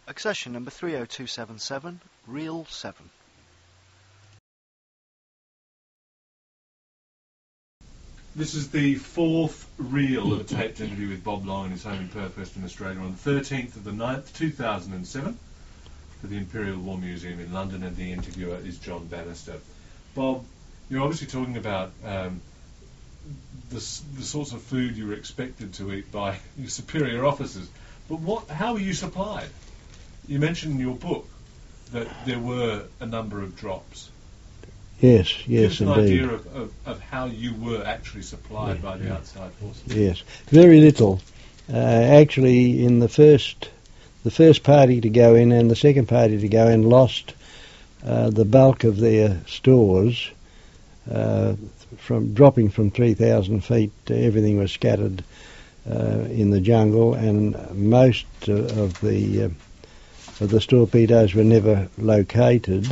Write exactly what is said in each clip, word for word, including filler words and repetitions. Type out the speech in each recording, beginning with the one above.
Accession number three oh two seven seven, Reel seven. This is the fourth reel of a taped interview with Bob Long in his home in Perth, Western Australia, on the thirteenth of the ninth, two thousand seven, for the Imperial War Museum in London, and the interviewer is John Bannister. Bob, you're obviously talking about um, the, the sorts of food you were expected to eat by your superior officers, but what? How were you supplied? You mentioned in your book that there were a number of drops. Yes, yes, Give us indeed. an idea of, of, of how you were actually supplied Yeah, by the yeah. outside forces. Yes, very little. Uh, actually, in the first, the first party to go in and the second party to go in lost uh, the bulk of their stores. Uh, from dropping from three thousand feet, everything was scattered uh, in the jungle, and most uh, of the uh, of the torpedoes were never located.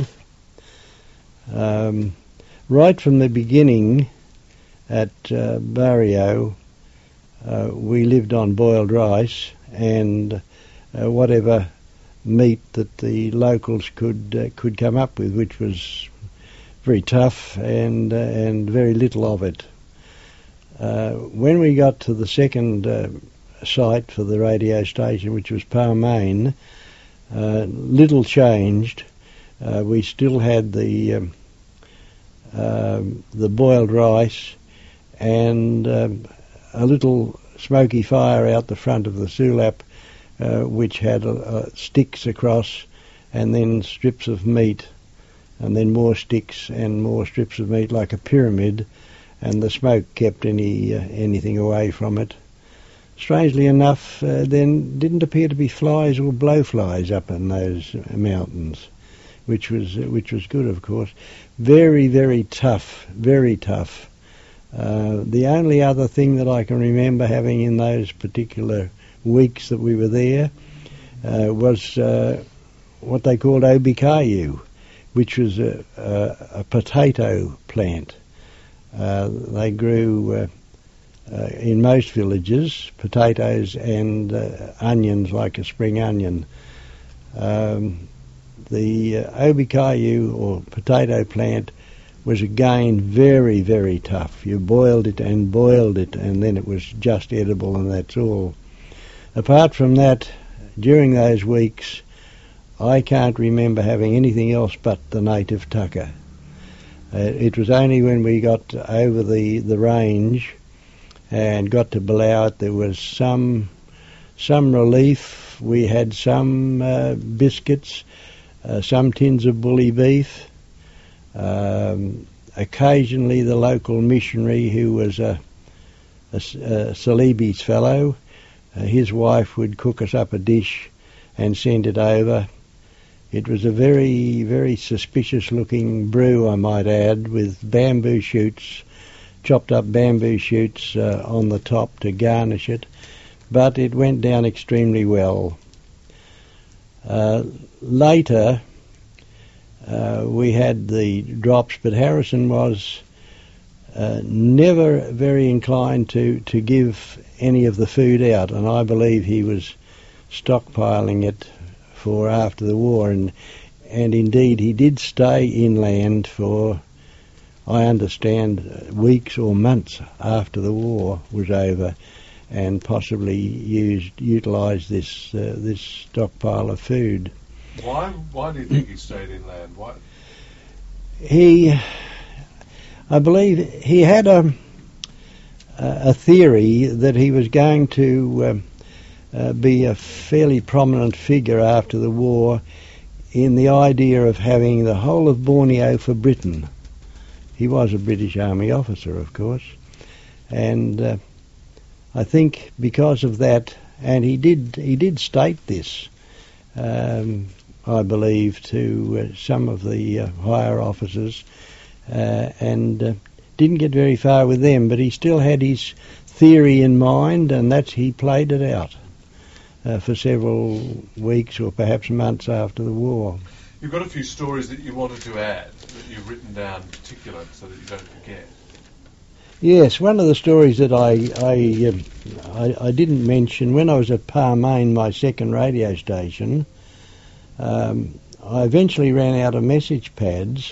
Um, right from the beginning at uh, Barrio, uh, we lived on boiled rice and uh, whatever meat that the locals could uh, could come up with, which was very tough and uh, and very little of it. Uh, when we got to the second uh, site for the radio station, which was Palmain, uh, little changed. Uh, we still had the um, uh, the boiled rice and um, a little smoky fire out the front of the sulap, uh, which had uh, uh, sticks across, and then strips of meat, and then more sticks and more strips of meat, like a pyramid, and the smoke kept any uh, anything away from it. Strangely enough, uh, there didn't appear to be flies or blowflies up in those mountains, which was uh, which was good, of course. Very, very tough, very tough. Uh, the only other thing that I can remember having in those particular weeks that we were there uh, was uh, what they called obikayu, which was a, a, a potato plant. Uh, they grew uh, uh, in most villages potatoes and uh, onions, like a spring onion. Um, the uh, obikayu, or potato plant, was again very, very tough. You boiled it and boiled it, and then it was just edible, and that's all. Apart from that, during those weeks, I can't remember having anything else but the native tucker. Uh, it was only when we got over the, the range and got to Balauit there was some some relief. We had some uh, biscuits, uh, some tins of bully beef. Um, occasionally the local missionary, who was a, a, a Celebes fellow, uh, his wife would cook us up a dish and send it over. It was a very, very suspicious-looking brew, I might add, with bamboo shoots, chopped up bamboo shoots uh, on the top to garnish it, but it went down extremely well. Uh, later, uh, we had the drops, but Harrison was uh, never very inclined to, to give any of the food out, and I believe he was stockpiling it for after the war, and and indeed he did stay inland for, I understand, weeks or months after the war was over, and possibly used utilised this uh, this stockpile of food. Why? Why do you think he stayed inland? Why? He, I believe, he had a a theory that he was going to Um, Uh, be a fairly prominent figure after the war in the idea of having the whole of Borneo for Britain. He was a British Army officer, of course, and uh, I think because of that, and he did he did state this, um, I believe, to uh, some of the uh, higher officers, uh, and uh, didn't get very far with them, but he still had his theory in mind, and that's he played it out Uh, for several weeks or perhaps months after the war. You've got a few stories that you wanted to add, that you've written down in particular so that you don't forget. Yes, one of the stories that I I, um, I I didn't mention, when I was at Palmain, my second radio station, Um, I eventually ran out of message pads,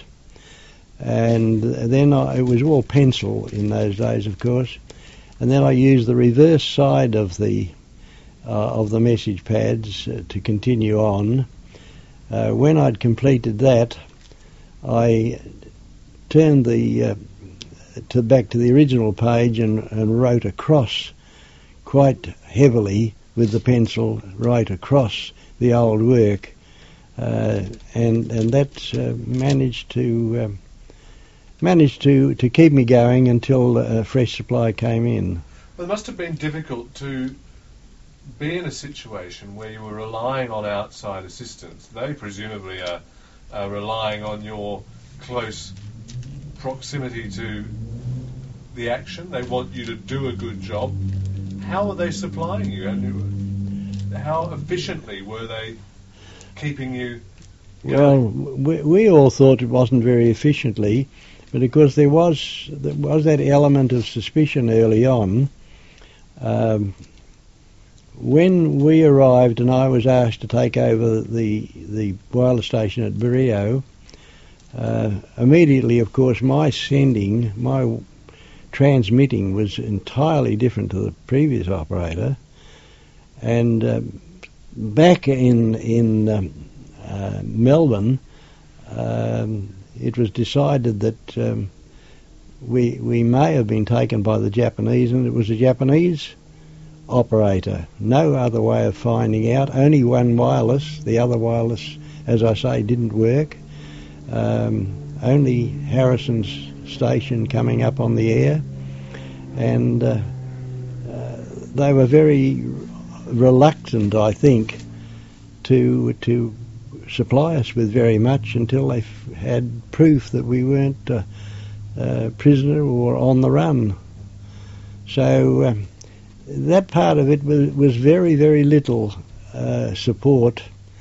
and then I, it was all pencil in those days, of course, and then I used the reverse side of the uh, of the message pads uh, to continue on. Uh, when I'd completed that, I turned the uh, to back to the original page and, and wrote across quite heavily with the pencil, right across the old work, uh, and and that uh, managed to um, managed to, to keep me going until a fresh supply came in. Well, it must have been difficult to be in a situation where you were relying on outside assistance. They presumably are, are relying on your close proximity to the action. They want you to do a good job. How were they supplying you, and how efficiently were they keeping you going? Well, we, we all thought it wasn't very efficiently, but of course there was there was that element of suspicion early on. Um, when we arrived and I was asked to take over the the wireless station at Berrio, uh, immediately, of course, my sending, my transmitting was entirely different to the previous operator, and uh, back in in um, uh, Melbourne, um, it was decided that um, we we may have been taken by the Japanese, and it was a Japanese operator. No other way of finding out. Only one wireless. The other wireless, as I say, didn't work. Um, only Harrison's station coming up on the air, and uh, uh, they were very reluctant, I think, to to supply us with very much until they f- had proof that we weren't uh, uh, prisoner or on the run. So uh, that part of it was, was very, very little uh, support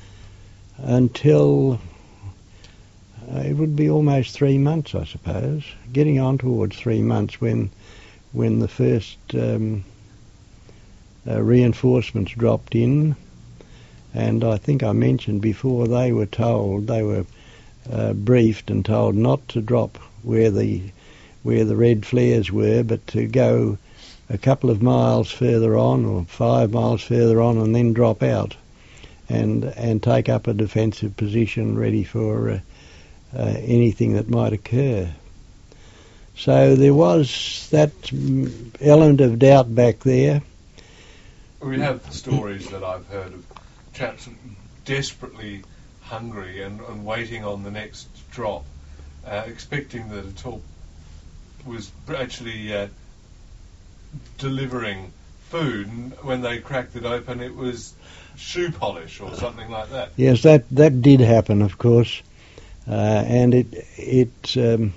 until uh, it would be almost three months, I suppose, getting on towards three months when when the first um, uh, reinforcements dropped in. And I think I mentioned before, they were told, they were uh, briefed and told not to drop where the where the red flares were, but to go a couple of miles further on, or five miles further on, and then drop out and and take up a defensive position ready for uh, uh, anything that might occur. So there was that element of doubt back there. We have stories that I've heard of chaps desperately hungry and, and waiting on the next drop, uh, expecting that it all was actually uh, delivering food, and when they cracked it open it was shoe polish or something like that. Yes, that, that did happen, of course, uh, and it it um,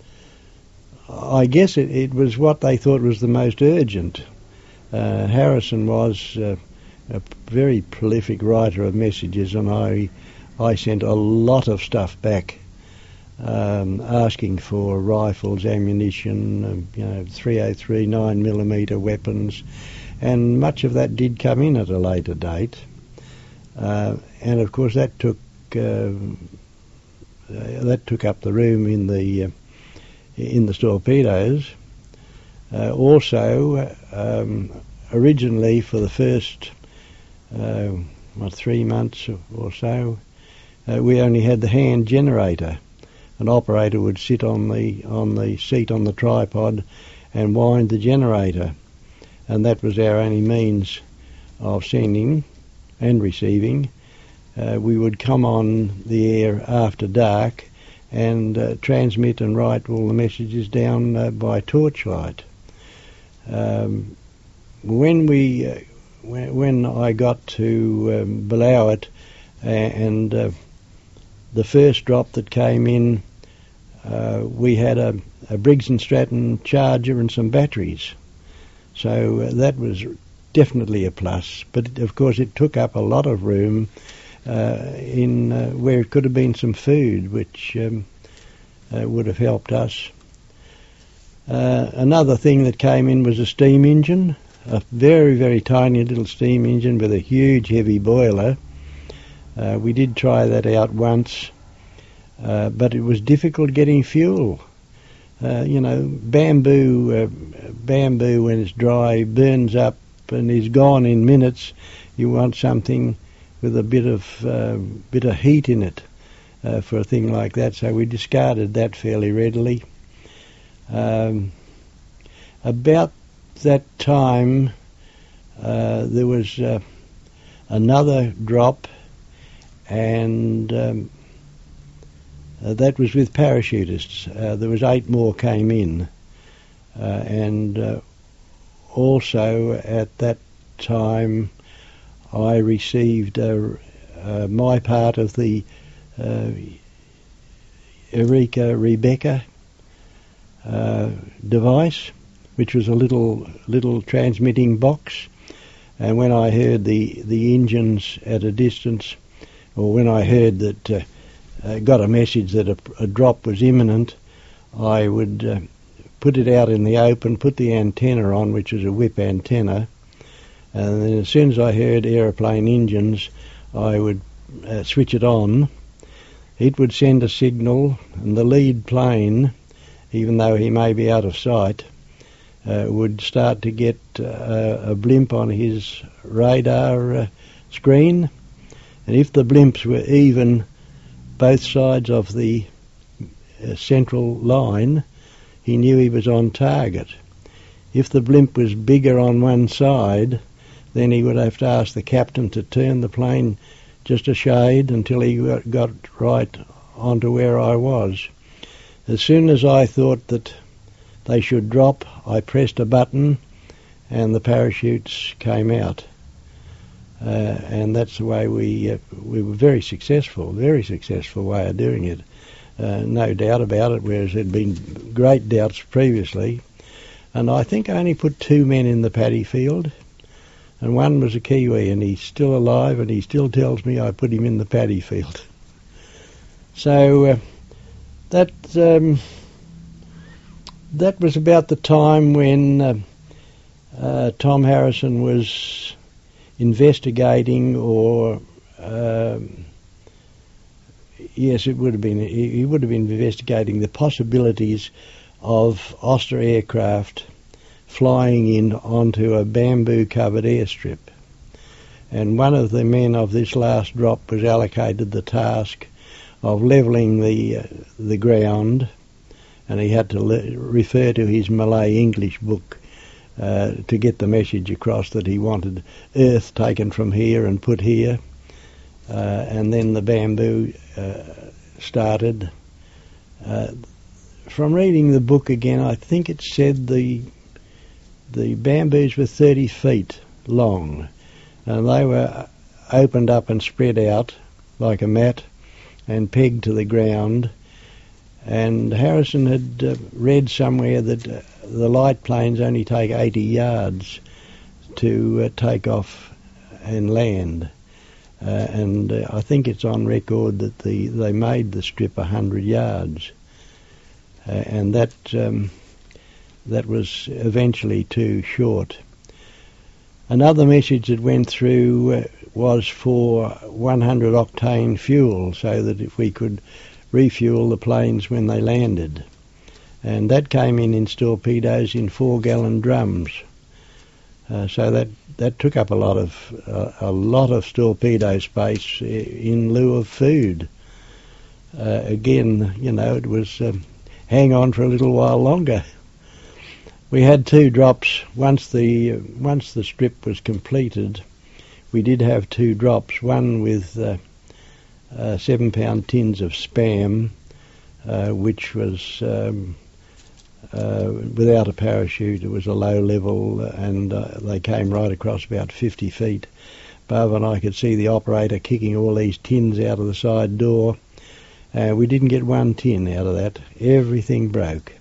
I guess it, it was what they thought was the most urgent. Uh, Harrison was uh, a very prolific writer of messages, and I I sent a lot of stuff back, um, asking for rifles, ammunition, um, you know, three oh three nine millimeter weapons, and much of that did come in at a later date. Uh, and of course that took uh, that took up the room in the uh, in the torpedoes. Uh, also, um, originally for the first uh, what, three months or so, uh, we only had the hand generator. An operator would sit on the on the seat on the tripod and wind the generator, and that was our only means of sending and receiving. Uh, we would come on the air after dark and uh, transmit and write all the messages down uh, by torchlight. Um, when we, uh, when, when I got to um, Balowit, uh, and uh, the first drop that came in, uh, we had a, a Briggs and Stratton charger and some batteries. So uh, that was definitely a plus. But of course, it took up a lot of room uh, in uh, where it could have been some food, which um, uh, would have helped us. Uh, another thing that came in was a steam engine, a very, very tiny little steam engine with a huge heavy boiler. Uh, we did try that out once, uh, but it was difficult getting fuel. Uh, you know, bamboo, uh, bamboo when it's dry burns up and is gone in minutes. You want something with a bit of uh, bit of heat in it uh, for a thing like that. So we discarded that fairly readily. Um, about that time, uh, there was uh, another drop, and um, uh, that was with parachutists. Uh, there was eight more came in, uh, and uh, also at that time I received uh, uh, my part of the uh, Eureka Rebecca uh, device, which was a little little transmitting box. And when I heard the, the engines at a distance, or when I heard that, uh, uh, got a message that a, a drop was imminent, I would uh, put it out in the open, put the antenna on, which is a whip antenna, and then as soon as I heard aeroplane engines, I would uh, switch it on. It would send a signal, and the lead plane, even though he may be out of sight, uh, would start to get uh, a blimp on his radar uh, screen. And if the blimps were even both sides of the uh, central line, he knew he was on target. If the blimp was bigger on one side, then he would have to ask the captain to turn the plane just a shade until he got, got right onto where I was. As soon as I thought that they should drop, I pressed a button and the parachutes came out. Uh, and that's the way we uh, we were very successful, very successful way of doing it. Uh, no doubt about it, whereas there'd been great doubts previously. And I think I only put two men in the paddy field, and one was a Kiwi, and he's still alive, and he still tells me I put him in the paddy field. So uh, that um, that was about the time when uh, uh, Tom Harrison was investigating, or um, yes, it would have been. He, he would have been investigating the possibilities of Oster aircraft flying in onto a bamboo-covered airstrip. And one of the men of this last drop was allocated the task of levelling the uh, the ground, and he had to le- refer to his Malay English book uh, to get the message across that he wanted earth taken from here and put here. Uh, and then the bamboo uh, started. Uh, from reading the book again, I think it said the the bamboos were thirty feet long, and they were opened up and spread out like a mat and pegged to the ground. And Harrison had uh, read somewhere that uh, the light planes only take eighty yards to uh, take off and land. Uh, and uh, I think it's on record that the they made the strip one hundred yards. Uh, and that um, that was eventually too short. Another message that went through uh, was for one hundred octane fuel, so that if we could refuel the planes when they landed. And that came in in torpedoes in four-gallon drums. Uh, so that, that took up a lot of uh, a lot of torpedo space in lieu of food. Uh, again, you know, it was um, hang on for a little while longer. We had two drops. Once the uh, once the strip was completed, we did have two drops. One with uh, uh, seven-pound tins of spam, uh, which was um, uh, without a parachute. It was a low level, and uh, they came right across about fifty feet. Above, and I could see the operator kicking all these tins out of the side door. Uh, we didn't get one tin out of that. Everything broke.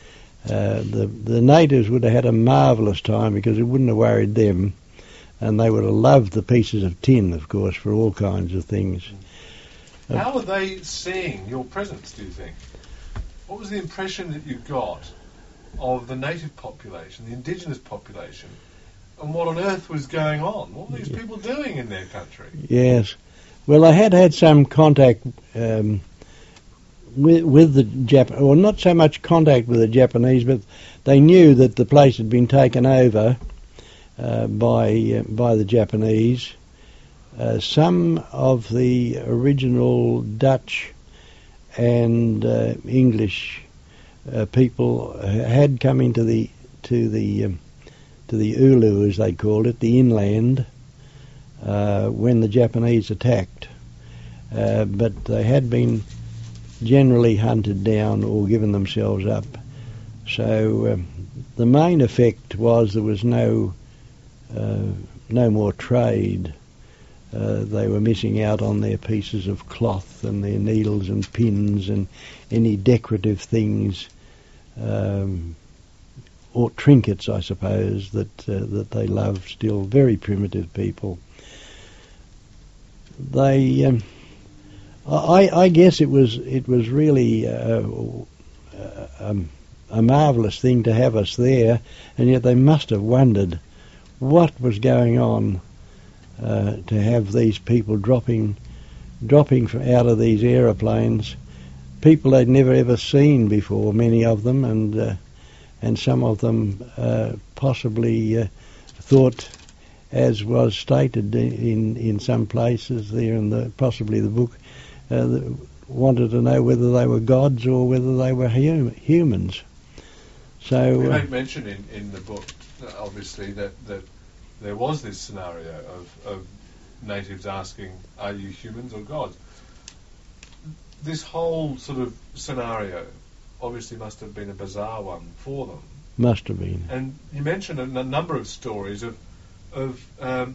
Uh, the the natives would have had a marvellous time because it wouldn't have worried them, and they would have loved the pieces of tin, of course, for all kinds of things. Uh, How were they seeing your presence, do you think? What was the impression that you got of the native population, the indigenous population, and what on earth was going on? What were these people doing in their country? Yes. Well, I had had some contact um, with, with the Jap, or not so much contact with the Japanese, but they knew that the place had been taken over uh, by uh, by the Japanese. Uh, some of the original Dutch and uh, English uh, people had come into the to the um, to the Ulu, as they called it, the inland, uh, when the Japanese attacked. Uh, but they had been generally hunted down or given themselves up. So um, the main effect was there was no uh, no more trade. Uh, they were missing out on their pieces of cloth and their needles and pins and any decorative things, um, or trinkets, I suppose, that uh, that they loved still. Very primitive people. They, um, I, I guess it was it was really uh, uh, um, a marvellous thing to have us there, and yet they must have wondered what was going on. Uh, to have these people dropping, dropping from out of these aeroplanes, people they'd never ever seen before, many of them, and uh, and some of them uh, possibly uh, thought, as was stated in in some places there in the possibly the book, uh, that wanted to know whether they were gods or whether they were hum- humans. So we uh, make mention in, in the book, obviously, that that. There was this scenario of, of natives asking, are you humans or gods? This whole sort of scenario obviously must have been a bizarre one for them. Must have been. And you mentioned a, n- number of stories of, of um,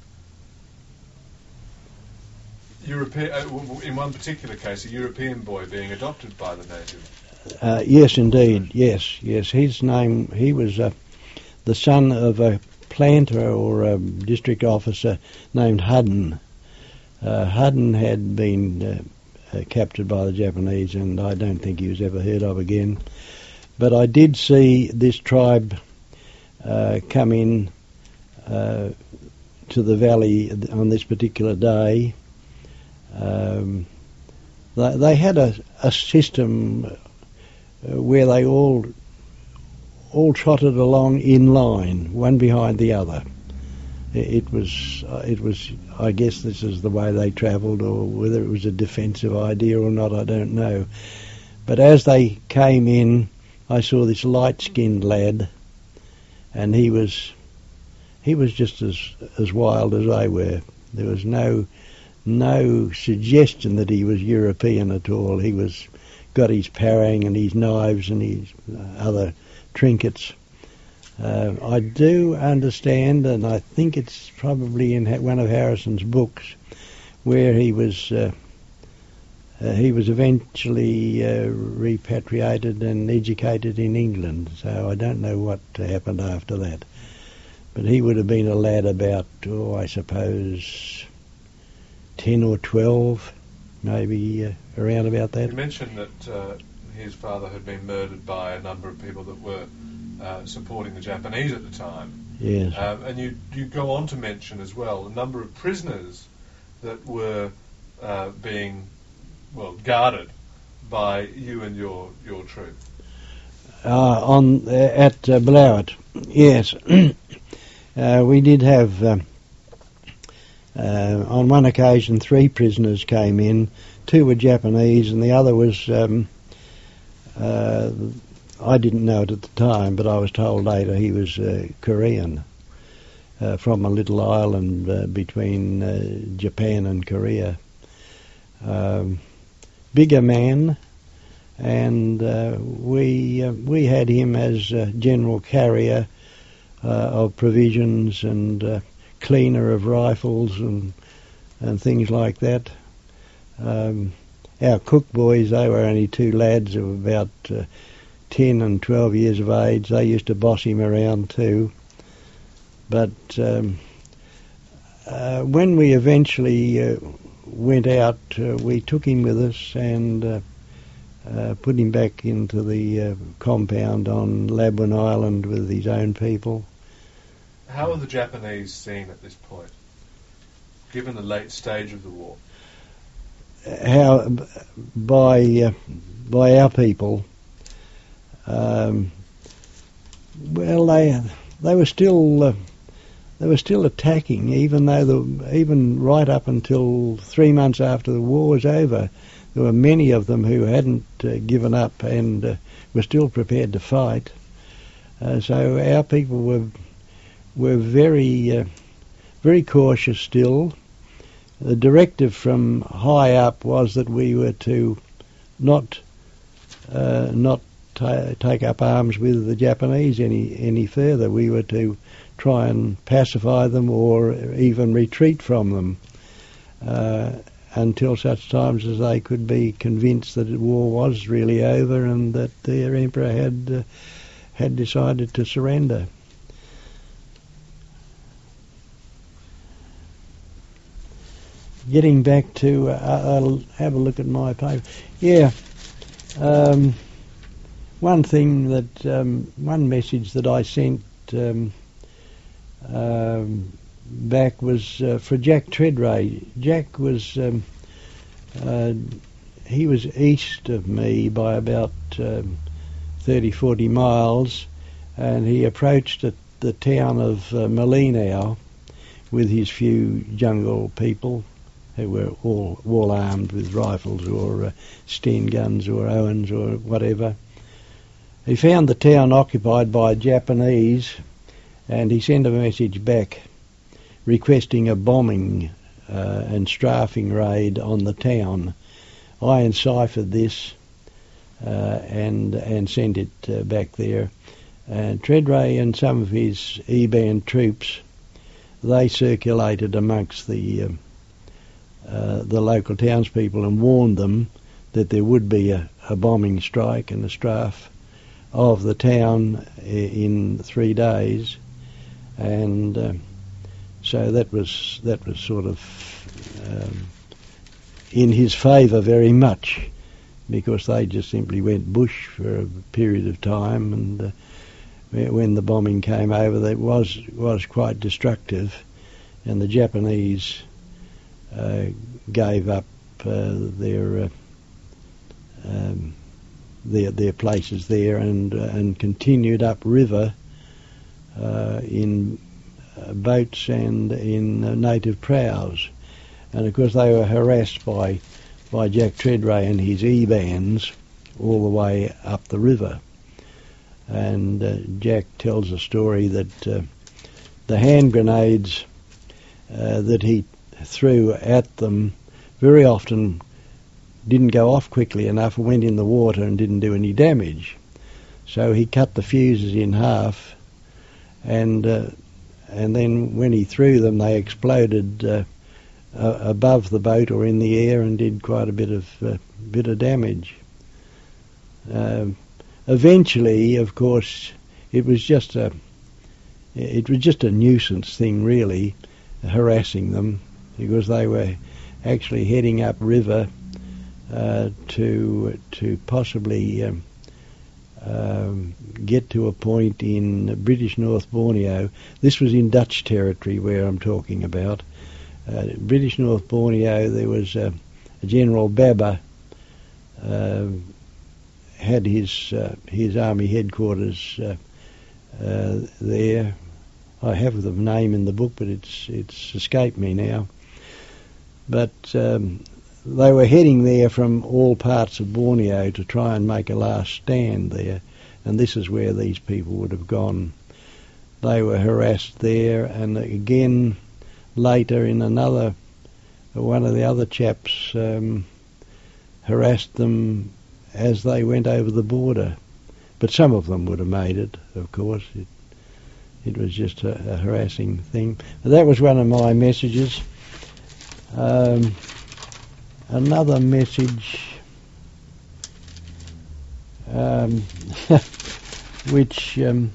European, uh, w- in one particular case, a European boy being adopted by the native. Uh, yes, indeed. Yes, yes. His name, he was uh, the son of a planter or a district officer named Hudden. Uh, Hudden had been uh, uh, captured by the Japanese, and I don't think he was ever heard of again. But I did see this tribe uh, come in uh, to the valley on this particular day. Um, they, they had a, a system uh, where they all all trotted along in line, one behind the other. It was, uh, it was. I guess this is the way they travelled, or whether it was a defensive idea or not, I don't know. But as they came in, I saw this light-skinned lad, and he was, he was just as as wild as they were. There was no, no suggestion that he was European at all. He was, got his parang and his knives and his uh, other trinkets. Uh, I do understand, and I think it's probably in one of Harrison's books, where he was uh, uh, he was eventually uh, repatriated and educated in England. So I don't know what happened after that. But he would have been a lad about, oh, I suppose, ten or twelve, maybe uh, around about that. You mentioned that uh, his father had been murdered by a number of people that were uh, supporting the Japanese at the time. Yes. Um, and you you go on to mention as well a number of prisoners that were uh, being, well, guarded by you and your, your troop. Uh, on uh, at uh, Blowett, yes. uh, we did have, uh, uh, on one occasion, three prisoners came in. Two were Japanese and the other was... Um, Uh, I didn't know it at the time, but I was told later he was uh, Korean, uh, from a little island uh, between uh, Japan and Korea. Um, bigger man, and uh, we uh, we had him as uh, general carrier uh, of provisions and uh, cleaner of rifles and and things like that. Um, Our cook boys, they were only two lads of about uh, ten and twelve years of age. They used to boss him around too. But um, uh, when we eventually uh, went out, uh, we took him with us and uh, uh, put him back into the uh, compound on Labwin Island with his own people. How were the Japanese seen at this point, given the late stage of the war? how by uh, by our people, um, well, they they were still uh, they were still attacking, even though the, even right up until three months after the war was over, there were many of them who hadn't uh, given up and uh, were still prepared to fight. Uh, so our people were were very uh, very cautious still. The directive from high up was that we were to not uh, not ta- take up arms with the Japanese any any further. We were to try and pacify them or even retreat from them uh, until such times as they could be convinced that the war was really over and that their emperor had uh, had decided to surrender. Getting back to, uh, I'll have a look at my paper. Yeah, um, one thing that, um, one message that I sent um, um, back was uh, for Jack Treadray. Jack was, um, uh, he was east of me by about um, thirty, forty miles, and he approached at the town of uh, Malinau with his few jungle people, who were all all armed with rifles or uh, Sten guns or Owens or whatever. He found the town occupied by Japanese, and he sent a message back requesting a bombing uh, and strafing raid on the town. I enciphered this uh, and and sent it uh, back there. And Treadray and some of his E-band troops, they circulated amongst the um, Uh, the local townspeople and warned them that there would be a, a bombing strike and a strafe of the town in three days, and uh, so that was that was sort of um, in his favour very much, because they just simply went bush for a period of time, and uh, when the bombing came over, that was was quite destructive, and the Japanese Uh, gave up uh, their uh, um, their their places there and uh, and continued upriver uh, in uh, boats and in uh, native praus, and of course they were harassed by by Jack Treadray and his E-bands all the way up the river. And uh, Jack tells a story that uh, the hand grenades uh, that he threw at them very often didn't go off quickly enough, went in the water and didn't do any damage. So he cut the fuses in half, and uh, and then when he threw them, they exploded uh, uh, above the boat or in the air and did quite a bit of uh, bit of damage. Uh, eventually, of course, it was just a it was just a nuisance thing, really, harassing them, because they were actually heading up river uh, to to possibly um, um, get to a point in British North Borneo. This was in Dutch territory where I'm talking about. Uh, British North Borneo, there was uh, a General Baba uh, had his uh, his army headquarters uh, uh, there. I have the name in the book, but it's it's escaped me now. But um, they were heading there from all parts of Borneo to try and make a last stand there, and this is where these people would have gone. They were harassed there, and again later in another, one of the other chaps um, harassed them as they went over the border. But some of them would have made it, of course. It, it was just a, a harassing thing. But that was one of my messages. Um, another message um, which um,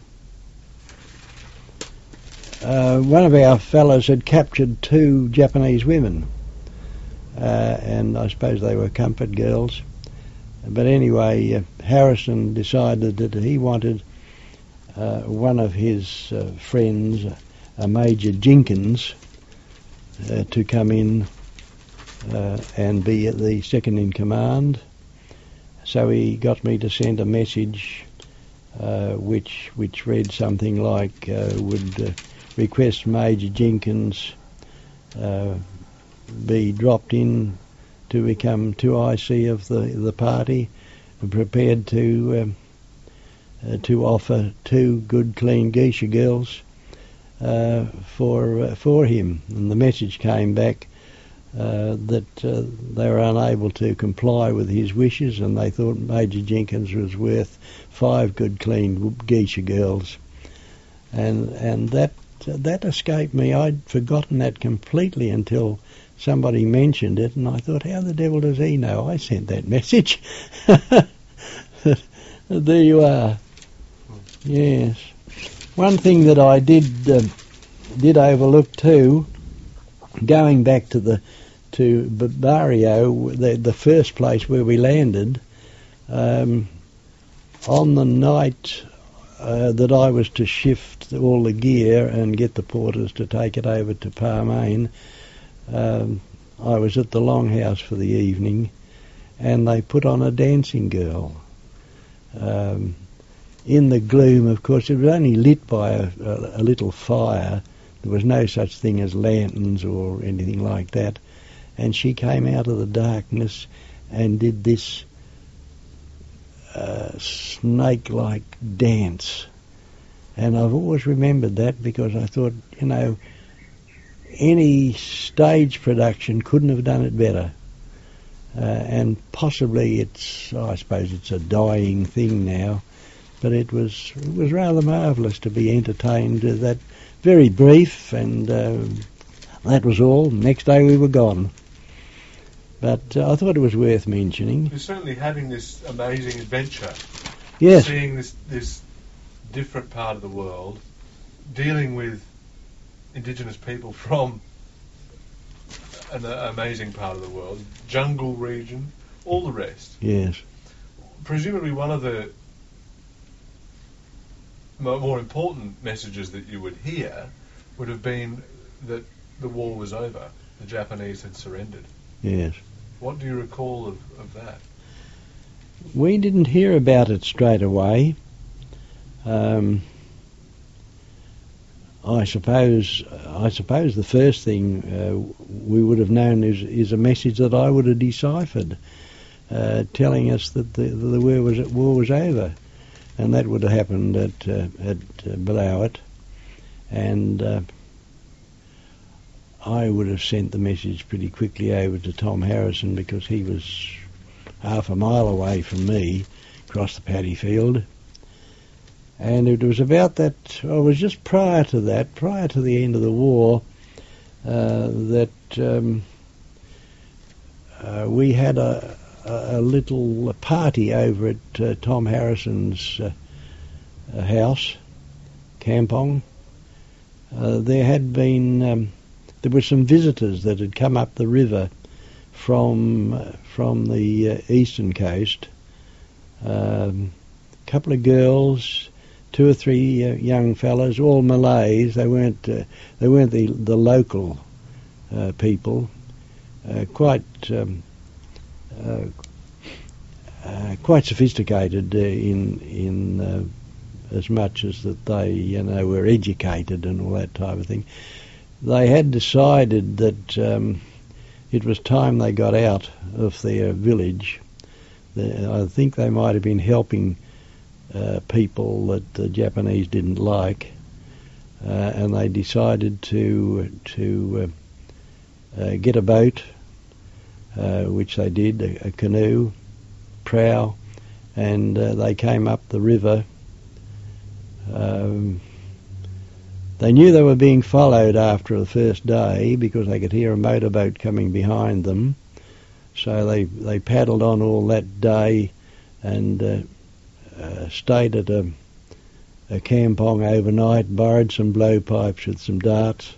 uh, one of our fellows had captured two Japanese women, uh, and I suppose they were comfort girls. But anyway, uh, Harrison decided that he wanted uh, one of his uh, friends, a Major Jenkins, Uh, to come in uh, and be the second in command. So he got me to send a message uh, which which read something like, uh, would uh, request Major Jenkins uh, be dropped in to become two I C of the the party, and prepared to um, uh, to offer two good, clean geisha girls uh, for uh, for him. And the message came back uh, that uh, they were unable to comply with his wishes, and they thought Major Jenkins was worth five good, clean geisha girls, and and that that escaped me. I'd forgotten that completely until somebody mentioned it, and I thought, how the devil does he know I sent that message? There you are. Yes. One thing that I did uh, did overlook too, going back to the to Barrio, the the first place where we landed, um, on the night uh, that I was to shift all the gear and get the porters to take it over to Parmain. Um, I was at the Longhouse for the evening, and they put on a dancing girl. Um, in the gloom, of course, it was only lit by a, a, a little fire. There was no such thing as lanterns or anything like that. And she came out of the darkness and did this uh, snake-like dance. And I've always remembered that because I thought, you know, any stage production couldn't have done it better. Uh, and possibly it's, I suppose it's a dying thing now, but it was it was rather marvellous to be entertained. Uh, that very brief, and uh, that was all. Next day we were gone. But uh, I thought it was worth mentioning. You're certainly having this amazing adventure. Yes. Seeing this this different part of the world, dealing with indigenous people from an uh, amazing part of the world, jungle region, all the rest. Yes. Presumably one of the mo- more important messages that you would hear would have been that the war was over, the Japanese had surrendered. Yes. What do you recall of, of that? We didn't hear about it straight away. Um, I suppose I suppose the first thing uh, we would have known is, is a message that I would have deciphered, uh, telling us that the, the war was war was over, and that would have happened at uh, at uh, Balawat, and uh, I would have sent the message pretty quickly over to Tom Harrison because he was half a mile away from me, across the paddy field. And it was about that, oh, it was just prior to that, prior to the end of the war, uh, that um, uh, we had a, a little party over at uh, Tom Harrison's uh, uh, house, Kampong. Uh, there had been, um, there were some visitors that had come up the river from uh, from the uh, eastern coast. Um, a couple of girls, two or three uh, young fellows, all Malays. They weren't uh, they weren't the the local uh, people. Uh, quite um, uh, uh, quite sophisticated uh, in in uh, as much as that they you know were educated and all that type of thing. They had decided that um, it was time they got out of their village. The, I think they might have been helping Uh, people that the Japanese didn't like, uh, and they decided to to uh, uh, get a boat, uh, which they did, a, a canoe, prow, and uh, they came up the river. Um, they knew they were being followed after the first day because they could hear a motorboat coming behind them, so they, they paddled on all that day and uh, Uh, stayed at a, a kampong overnight, borrowed some blowpipes with some darts,